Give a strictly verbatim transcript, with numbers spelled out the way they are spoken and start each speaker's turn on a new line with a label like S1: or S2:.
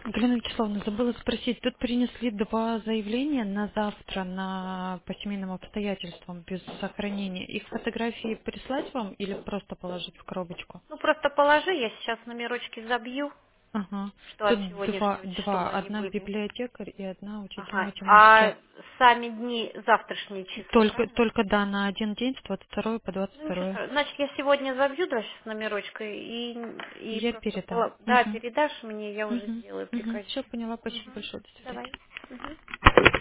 S1: Галина Вячеславовна, забыла спросить, тут принесли два заявления на завтра на по семейным обстоятельствам без сохранения. Их фотографии прислать вам или просто положить в коробочку?
S2: Ну, просто положи, я сейчас номерочки забью,
S1: Ага.
S2: что от
S1: Тут два,
S2: сегодняшнего
S1: два.
S2: числа они
S1: Одна
S2: были.
S1: библиотекарь и одна учитель
S2: Ага.
S1: математики.
S2: А сами дни, завтрашнее число,
S1: Только,
S2: правильно?
S1: только да, на один день с двадцать второго по двадцать
S2: Ну, ничего
S1: второе.
S2: страшного. Значит, я сегодня забью, да, сейчас номерочкой, и, и
S1: Я
S2: просто,
S1: передам.
S2: пола- да,
S1: Угу.
S2: передашь мне, я уже
S1: Угу.
S2: сделаю,
S1: Угу.
S2: прикажу.
S1: Все поняла. Спасибо
S2: Угу.
S1: большое. До свидания.
S2: Давай. Угу.